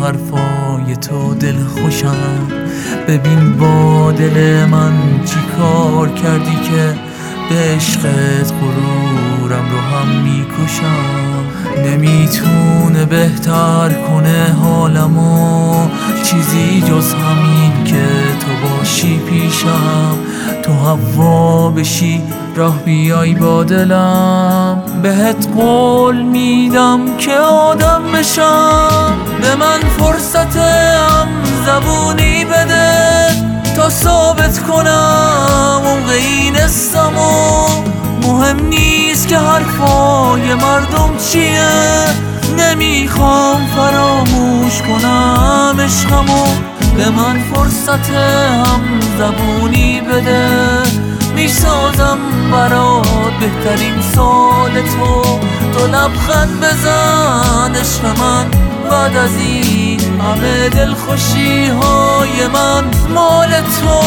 حرفای تو دل خوشم. ببین با دل من چی کار کردی که به عشقت غرورم رو هم میکشم. نمیتونه بهتر کنه حالمو چیزی جز همین که تو باشی پیشم. تو هوا بشی راه بیای با دلم، بهت قول میدم که آدم بشم. به من فرصت هم زبونی بده تا ثابت کنم عمق این استمو. مهم نیست که حرفای مردم چیه، نمیخوام فراموش کنم عشقمو. به من فرصت هم زبونی بده، میسازم برات بهترین سال تو. تو لبخند بزن عشق من، بعد از این همه دلخوشی های من مال تو.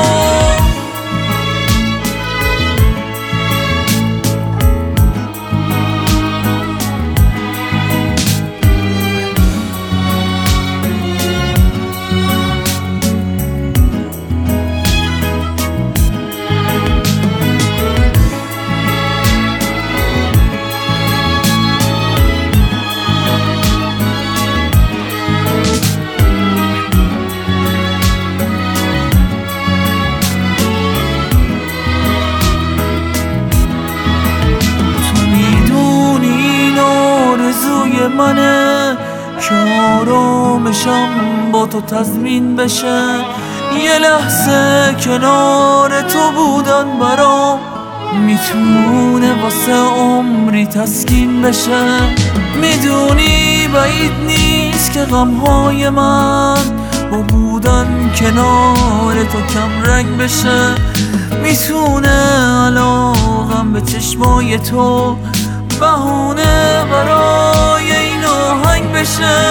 منه که آرامشم با تو تضمین بشه. یه لحظه کنار تو بودن برام میتونه واسه عمری تسکین بشه. میدونی بعید نیست که غمهای من با بودن کنار تو کم رنگ بشه. میتونه علاقم به چشمای تو بهونه برای این آهنگ بشه.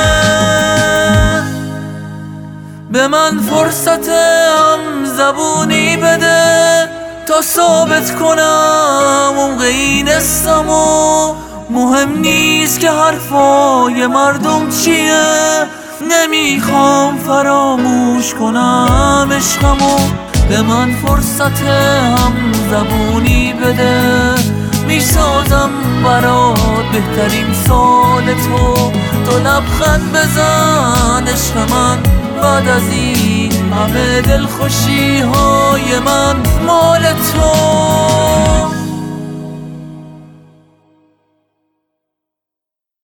به من فرصت هم زبونی بده تا ثابت کنم عمق این استمو. مهم نیست که حرفای مردم چیه، نمیخوام فراموش کنم عشقمو. به من فرصت هم زبونی بده، میسازم برات بهترین سال تو. تو لبخند بزن عشق من، بعد از این همه دلخوشی های من مال تو.